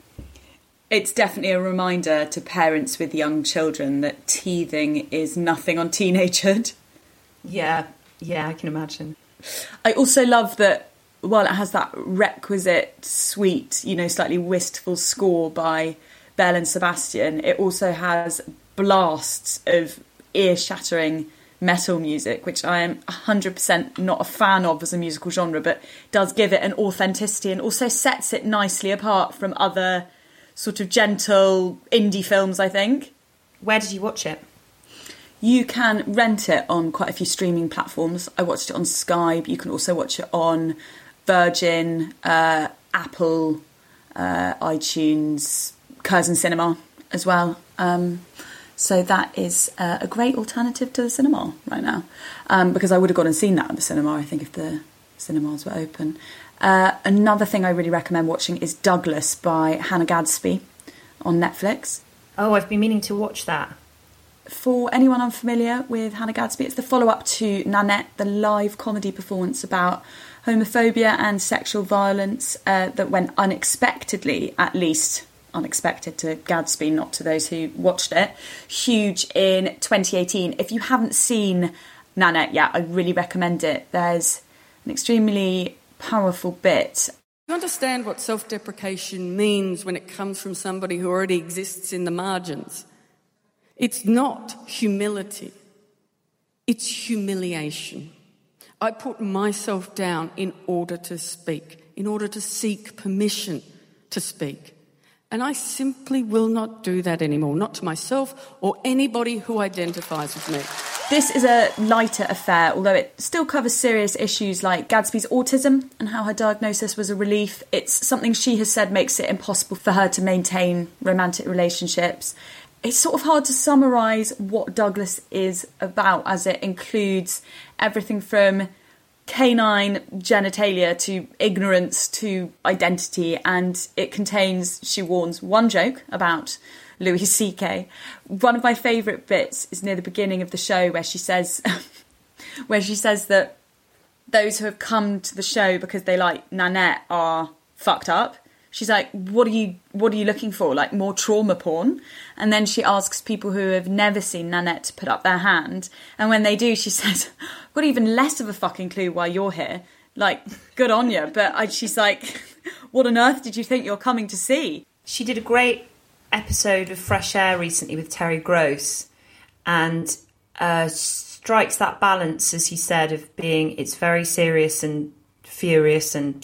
It's definitely a reminder to parents with young children that teething is nothing on teenagehood. Yeah, yeah, I can imagine. I also love that while it has that requisite sweet, you know, slightly wistful score by Belle and Sebastian, it also has blasts of ear-shattering metal music, which I am one hundred percent not a fan of as a musical genre, but does give it an authenticity and also sets it nicely apart from other sort of gentle indie films, I think. Where did you watch it? You can rent it on quite a few streaming platforms. I watched it on Sky, but you can also watch it on Virgin, uh, Apple, uh, iTunes, Curzon Cinema as well. Um, so that is uh, a great alternative to the cinema right now, um, because I would have gone and seen that at the cinema, I think, if the cinemas were open. Uh, another thing I really recommend watching is Douglas by Hannah Gadsby on Netflix. Oh, I've been meaning to watch that. For anyone unfamiliar with Hannah Gadsby, it's the follow-up to Nanette, the live comedy performance about homophobia and sexual violence uh, that went unexpectedly, at least unexpected to Gadsby, not to those who watched it, huge in twenty eighteen. If you haven't seen Nanette yet, I really recommend it. There's an extremely powerful bit. You understand what self-deprecation means when it comes from somebody who already exists in the margins. It's not humility. It's humiliation. I put myself down in order to speak, in order to seek permission to speak. And I simply will not do that anymore, not to myself or anybody who identifies with me. This is a lighter affair, although it still covers serious issues like Gadsby's autism and how her diagnosis was a relief. It's something she has said makes it impossible for her to maintain romantic relationships. It's sort of hard to summarise what Douglas is about, as it includes everything from canine genitalia to ignorance to identity, and it contains, she warns, one joke about Louis C K. One of my favourite bits is near the beginning of the show where she says where she says that those who have come to the show because they like Nanette are fucked up. She's like, what are you what are you looking for? Like more trauma porn? And then she asks people who have never seen Nanette to put up their hand. And when they do, she says, I've got even less of a fucking clue why you're here. Like, good on you. But I, she's like, what on earth did you think you're coming to see? She did a great episode of Fresh Air recently with Terry Gross, and uh, strikes that balance, as he said, of being, it's very serious and furious and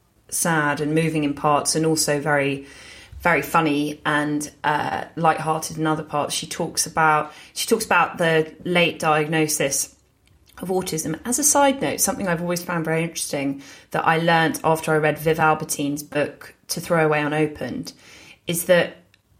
sad and moving in parts, and also very, very funny and uh, lighthearted in other parts. She talks about she talks about the late diagnosis of autism. As a side note, something I've always found very interesting that I learnt after I read Viv Albertine's book To Throw Away Unopened is that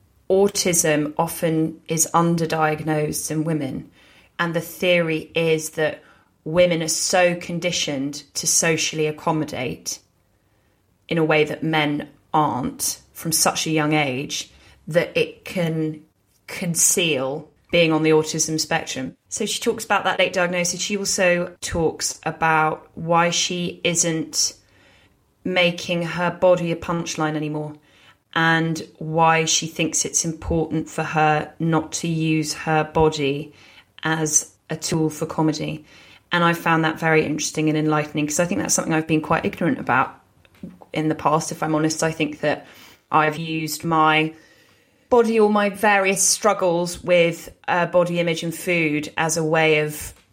autism often is underdiagnosed in women, and the theory is that women are so conditioned to socially accommodate in a way that men aren't from such a young age that it can conceal being on the autism spectrum. So she talks about that late diagnosis. She also talks about why she isn't making her body a punchline anymore, and why she thinks it's important for her not to use her body as a tool for comedy. And I found that very interesting and enlightening, because I think that's something I've been quite ignorant about in the past, if I'm honest. I think that I've used my body or my various struggles with uh, body image and food as a way of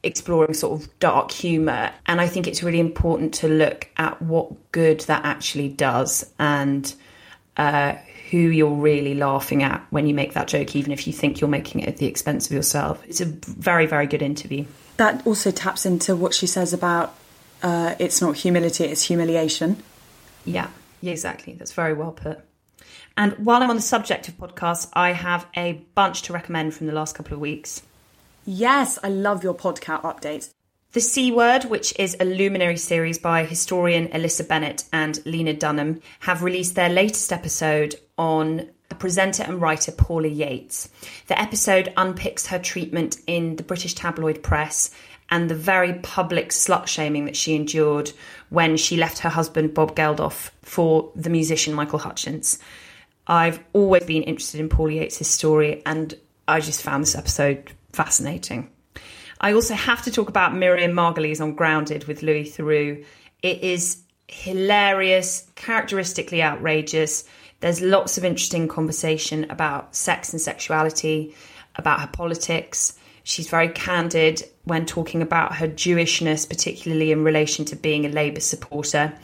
exploring sort of dark humour. And I think it's really important to look at what good that actually does and uh, who you're really laughing at when you make that joke, even if you think you're making it at the expense of yourself. It's a very, very good interview. That also taps into what she says about uh, it's not humility, it's humiliation. Yeah, yeah, exactly. That's very well put. And while I'm on the subject of podcasts, I have a bunch to recommend from the last couple of weeks. Yes, I love your podcast updates. The C Word, which is a Luminary series by historian Alyssa Bennett and Lena Dunham, have released their latest episode on the presenter and writer Paula Yates. The episode unpicks her treatment in the British tabloid press and the very public slut-shaming that she endured when she left her husband Bob Geldof for the musician Michael Hutchence. I've always been interested in Paula Yates' story, and I just found this episode fascinating. I also have to talk about Miriam Margolyes on Grounded with Louis Theroux. It is hilarious, characteristically outrageous. There's lots of interesting conversation about sex and sexuality, about her politics. She's very candid when talking about her Jewishness, particularly in relation to being a Labour supporter.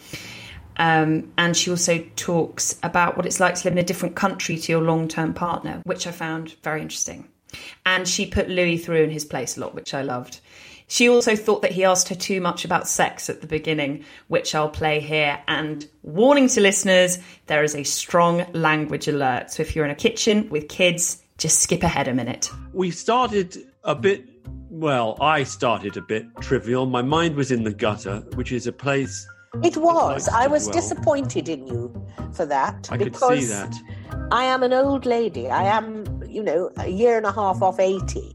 Um, and she also talks about what it's like to live in a different country to your long-term partner, which I found very interesting. And she put Louis Theroux in his place a lot, which I loved. She also thought that he asked her too much about sex at the beginning, which I'll play here. And warning to listeners, there is a strong language alert. So if you're in a kitchen with kids, just skip ahead a minute. We started a bit, well, I started a bit trivial. My mind was in the gutter, which is a place... It was. I was well. disappointed in you for that. I could because see that. I am an old lady. I am, you know, a year and a half off eighty.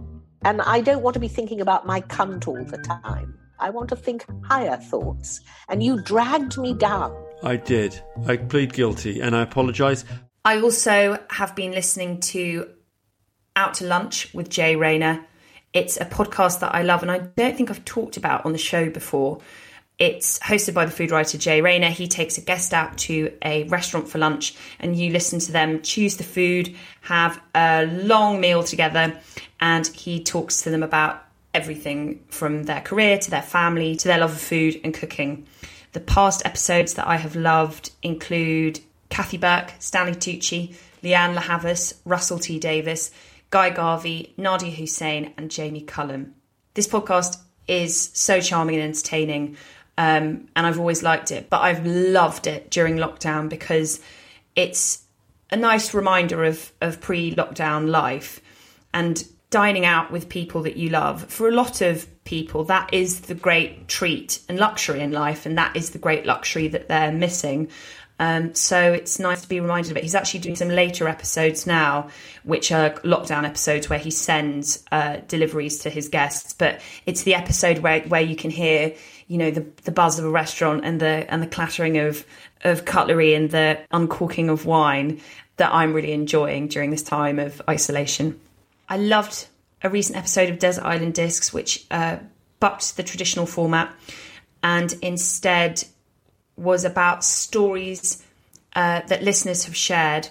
And I don't want to be thinking about my cunt all the time. I want to think higher thoughts. And you dragged me down. I did. I plead guilty and I apologise. I also have been listening to Out to Lunch with Jay Rayner. It's a podcast that I love and I don't think I've talked about on the show before. It's hosted by the food writer Jay Rayner. He takes a guest out to a restaurant for lunch and you listen to them choose the food, have a long meal together, and he talks to them about everything from their career to their family to their love of food and cooking. The past episodes that I have loved include Kathy Burke, Stanley Tucci, Leanne LaHavas, Russell T Davis, Guy Garvey, Nadia Hussain and Jamie Cullum. This podcast is so charming and entertaining. Um, and I've always liked it, but I've loved it during lockdown because it's a nice reminder of, of pre-lockdown life and dining out with people that you love. For a lot of people, that is the great treat and luxury in life, and that is the great luxury that they're missing. Um, so it's nice to be reminded of it. He's actually doing some later episodes now, which are lockdown episodes where he sends uh, deliveries to his guests. But it's the episode where, where you can hear, you know, the, the buzz of a restaurant and the and the clattering of, of cutlery and the uncorking of wine that I'm really enjoying during this time of isolation. I loved a recent episode of Desert Island Discs, which uh, bucked the traditional format and instead was about stories uh, that listeners have shared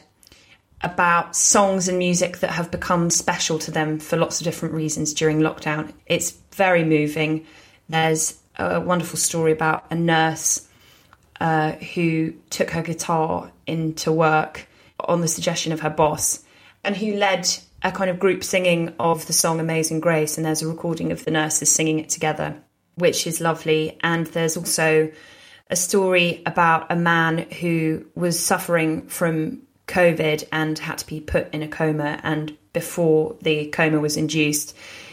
about songs and music that have become special to them for lots of different reasons during lockdown. It's very moving. There's a wonderful story about a nurse uh, who took her guitar into work on the suggestion of her boss and who led a kind of group singing of the song Amazing Grace. And there's a recording of the nurses singing it together, which is lovely. And there's also a story about a man who was suffering from COVID and had to be put in a coma. And before the coma was induced,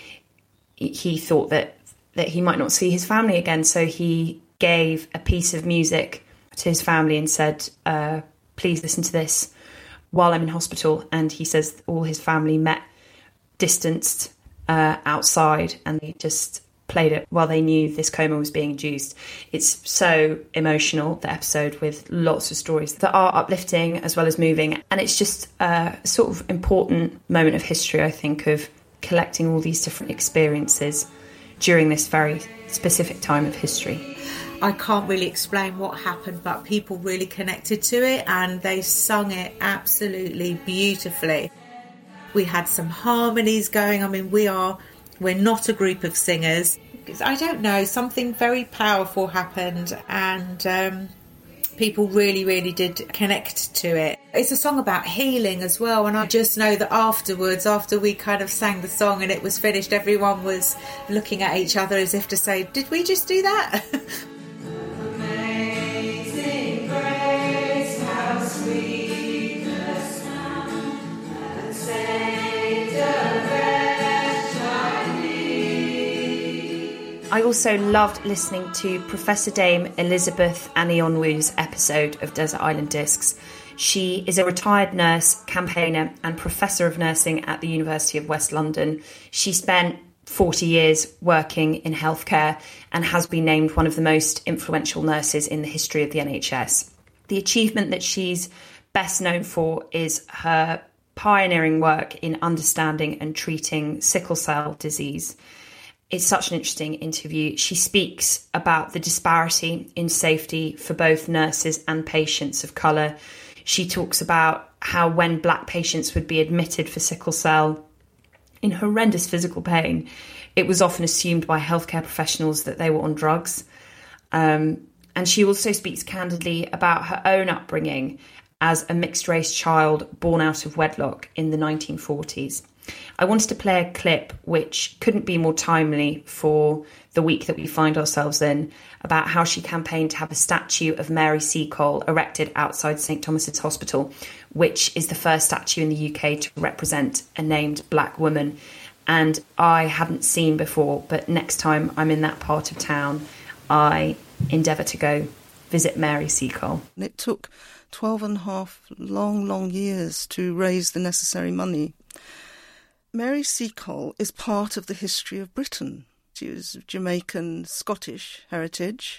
he thought that, that he might not see his family again. So he gave a piece of music to his family and said, uh, please listen to this while I'm in hospital. And he says all his family met distanced uh, outside and they just played it while they knew this coma was being induced. It's so emotional, the episode, with lots of stories that are uplifting as well as moving. And it's just a sort of important moment of history, I think, of collecting all these different experiences during this very specific time of history. I can't really explain what happened, but people really connected to it and they sung it absolutely beautifully. We had some harmonies going. I mean, we are We're not a group of singers. I don't know, something very powerful happened, and um, people really, really did connect to it. It's a song about healing as well, and I just know that afterwards, after we kind of sang the song and it was finished, everyone was looking at each other as if to say, did we just do that? Amazing grace, how sweet the sound that saved a wretch like me. I also loved listening to Professor Dame Elizabeth Anionwu's episode of Desert Island Discs. She is a retired nurse, campaigner and professor of nursing at the University of West London. She spent forty years working in healthcare and has been named one of the most influential nurses in the history of the N H S. The achievement that she's best known for is her pioneering work in understanding and treating sickle cell disease. It's such an interesting interview. She speaks about the disparity in safety for both nurses and patients of colour. She talks about how when black patients would be admitted for sickle cell in horrendous physical pain, it was often assumed by healthcare professionals that they were on drugs. Um, and she also speaks candidly about her own upbringing as a mixed-race child born out of wedlock in the nineteen forties. I wanted to play a clip which couldn't be more timely for the week that we find ourselves in, about how she campaigned to have a statue of Mary Seacole erected outside St Thomas's Hospital, which is the first statue in the U K to represent a named black woman. And I hadn't seen before, but next time I'm in that part of town, I endeavour to go visit Mary Seacole. It took twelve and a half long, long years to raise the necessary money. Mary Seacole is part of the history of Britain. She was of Jamaican, Scottish heritage.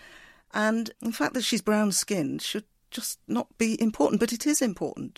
And the fact that she's brown-skinned should just not be important, but it is important.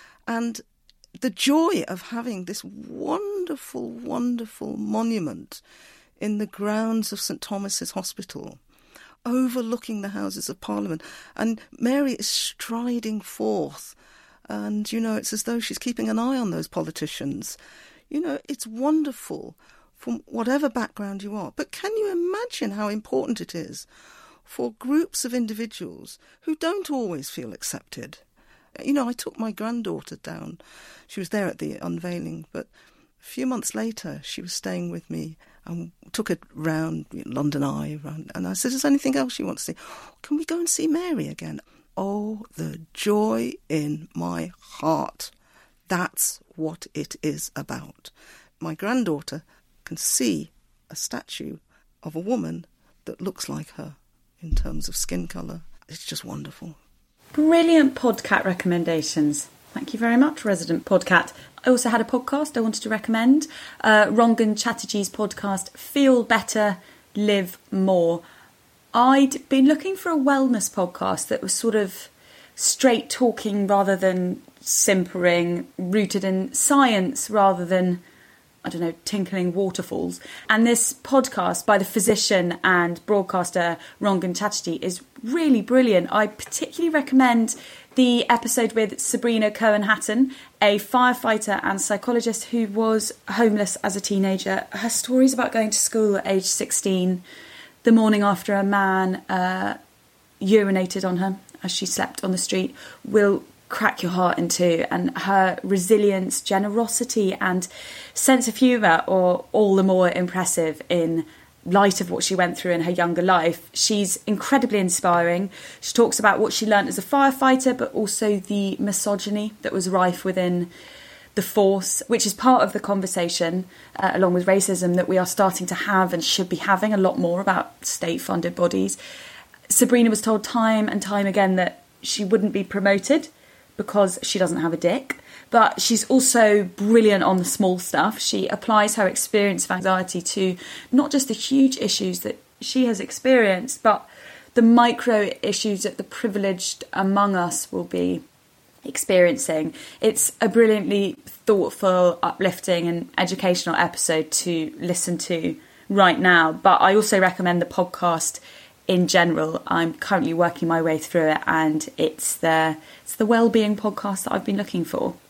And the joy of having this wonderful, wonderful monument in the grounds of St Thomas's Hospital, overlooking the Houses of Parliament. And Mary is striding forth. And, you know, it's as though she's keeping an eye on those politicians. You know, it's wonderful from whatever background you are. But can you imagine how important it is for groups of individuals who don't always feel accepted? You know, I took my granddaughter down. She was there at the unveiling, but a few months later she was staying with me and took her round London Eye. Round, and I said, is there anything else you want to see? Can we go and see Mary again? Oh, the joy in my heart. That's what it is about. My granddaughter can see a statue of a woman that looks like her in terms of skin colour. It's just wonderful. Brilliant podcast recommendations. Thank you very much, Resident Podcat. I also had a podcast I wanted to recommend. Uh, Rangan Chatterjee's podcast, Feel Better, Live More. I'd been looking for a wellness podcast that was sort of straight talking rather than simpering, rooted in science rather than, I don't know, tinkling waterfalls. And this podcast by the physician and broadcaster Rangan Chatterjee is really brilliant. I particularly recommend the episode with Sabrina Cohen-Hatton, a firefighter and psychologist who was homeless as a teenager. Her stories about going to school at age sixteen, the morning after a man uh, urinated on her as she slept on the street, will crack your heart in two. And her resilience, generosity and sense of humour are all the more impressive in light of what she went through in her younger life. She's incredibly inspiring. She talks about what she learnt as a firefighter, but also the misogyny that was rife within the force, which is part of the conversation, uh, along with racism, that we are starting to have and should be having a lot more about state-funded bodies. Sabrina was told time and time again that she wouldn't be promoted because she doesn't have a dick. But she's also brilliant on the small stuff. She applies her experience of anxiety to not just the huge issues that she has experienced, but the micro issues that the privileged among us will be experiencing. It's a brilliantly thoughtful, uplifting and educational episode to listen to right now. But I also recommend the podcast in general. I'm currently working my way through it, and it's the, it's the well-being podcast that I've been looking for.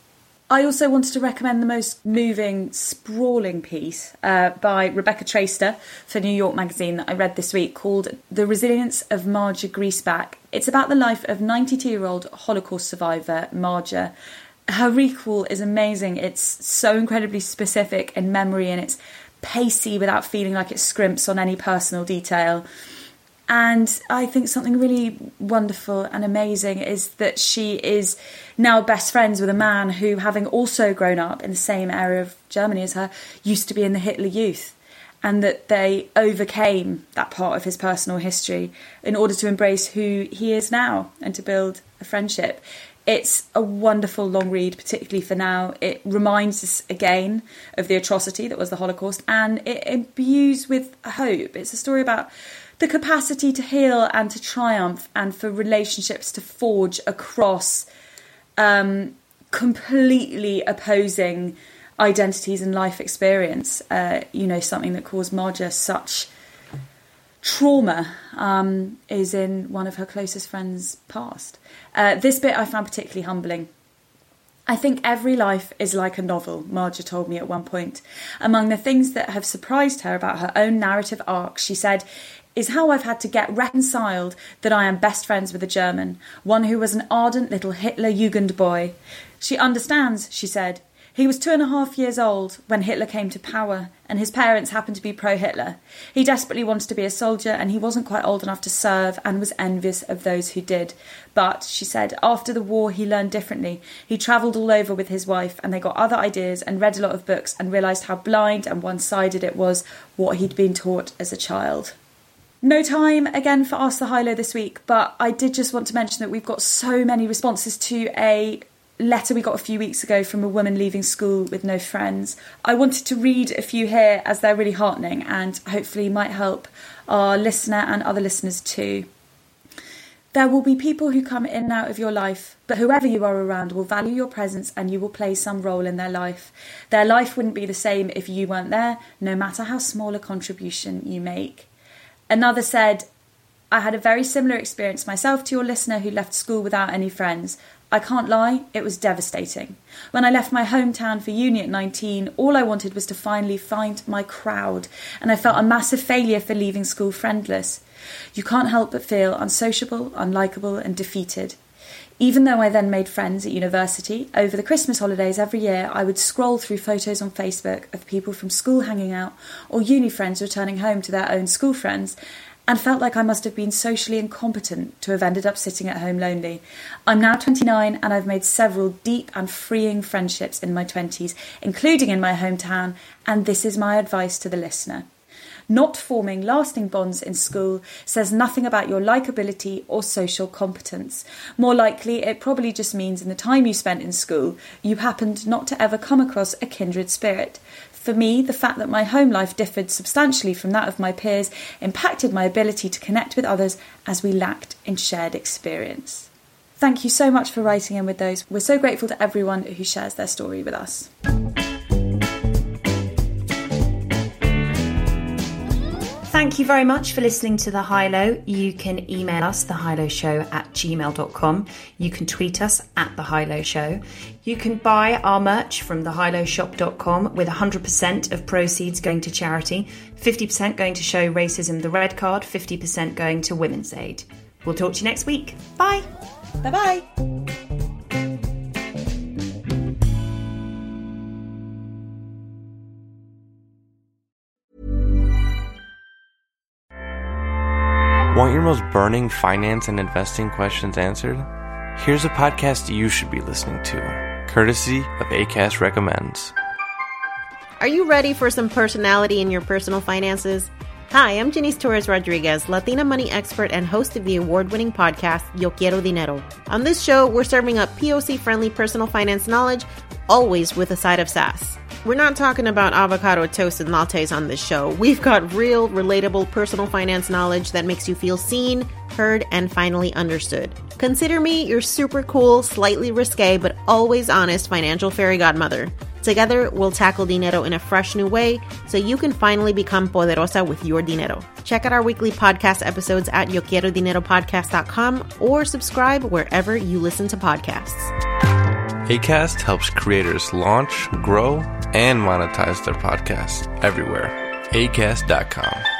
I also wanted to recommend the most moving, sprawling piece uh, by Rebecca Traister for New York Magazine that I read this week called The Resilience of Marja Griesbach. It's about the life of ninety-two-year-old Holocaust survivor Marja. Her recall is amazing. It's so incredibly specific in memory and it's pacey without feeling like it scrimps on any personal detail. And I think something really wonderful and amazing is that she is now best friends with a man who, having also grown up in the same area of Germany as her, used to be in the Hitler Youth, and that they overcame that part of his personal history in order to embrace who he is now and to build a friendship. It's a wonderful long read, particularly for now. It reminds us again of the atrocity that was the Holocaust, and it imbues with hope. It's a story about the capacity to heal and to triumph, and for relationships to forge across um, completely opposing identities and life experience. Uh, you know, something that caused Marja such trauma um, is in one of her closest friends' past. Uh, this bit I found particularly humbling. I think every life is like a novel, Marja told me at one point. Among the things that have surprised her about her own narrative arc, she said, is how I've had to get reconciled that I am best friends with a German, one who was an ardent little Hitler Jugend boy. She understands, she said. He was two and a half years old when Hitler came to power, and his parents happened to be pro-Hitler. He desperately wanted to be a soldier, and he wasn't quite old enough to serve and was envious of those who did. But, she said, after the war he learned differently. He travelled all over with his wife, and they got other ideas and read a lot of books and realised how blind and one-sided it was what he'd been taught as a child. No time again for Ask the High-Low this week, but I did just want to mention that we've got so many responses to a letter we got a few weeks ago from a woman leaving school with no friends. I wanted to read a few here as they're really heartening and hopefully might help our listener and other listeners too. There will be people who come in and out of your life, but whoever you are around will value your presence and you will play some role in their life. Their life wouldn't be the same if you weren't there, no matter how small a contribution you make. Another said, I had a very similar experience myself to your listener who left school without any friends. I can't lie, it was devastating. When I left my hometown for uni at nineteen, all I wanted was to finally find my crowd, and I felt a massive failure for leaving school friendless. You can't help but feel unsociable, unlikable and defeated. Even though I then made friends at university, over the Christmas holidays every year I would scroll through photos on Facebook of people from school hanging out or uni friends returning home to their own school friends, and felt like I must have been socially incompetent to have ended up sitting at home lonely. I'm now twenty-nine and I've made several deep and freeing friendships in my twenties, including in my hometown, and this is my advice to the listener. Not forming lasting bonds in school says nothing about your likability or social competence. More likely, it probably just means in the time you spent in school, you happened not to ever come across a kindred spirit. For me, the fact that my home life differed substantially from that of my peers impacted my ability to connect with others as we lacked in shared experience. Thank you so much for writing in with those. We're so grateful to everyone who shares their story with us. Thank you very much for listening to The High-Low. You can email us, the high low show at gmail dot com. You can tweet us at The High-Low Show. You can buy our merch from the high low shop dot com with one hundred percent of proceeds going to charity, fifty percent going to Show Racism the Red Card, fifty percent going to Women's Aid. We'll talk to you next week. Bye. Bye-bye. Want your most burning finance and investing questions answered? Here's a podcast you should be listening to, courtesy of Acast Recommends. Are you ready for some personality in your personal finances? Hi, I'm Janice Torres Rodriguez, Latina money expert and host of the award-winning podcast, Yo Quiero Dinero. On this show, we're serving up P O C-friendly personal finance knowledge, always with a side of sass. We're not talking about avocado toast and lattes on this show. We've got real, relatable personal finance knowledge that makes you feel seen, heard, and finally understood. Consider me your super cool, slightly risque, but always honest financial fairy godmother. Together, we'll tackle dinero in a fresh new way so you can finally become poderosa with your dinero. Check out our weekly podcast episodes at yo quiero dinero podcast dot com or subscribe wherever you listen to podcasts. Acast helps creators launch, grow, and monetize their podcasts everywhere. acast dot com.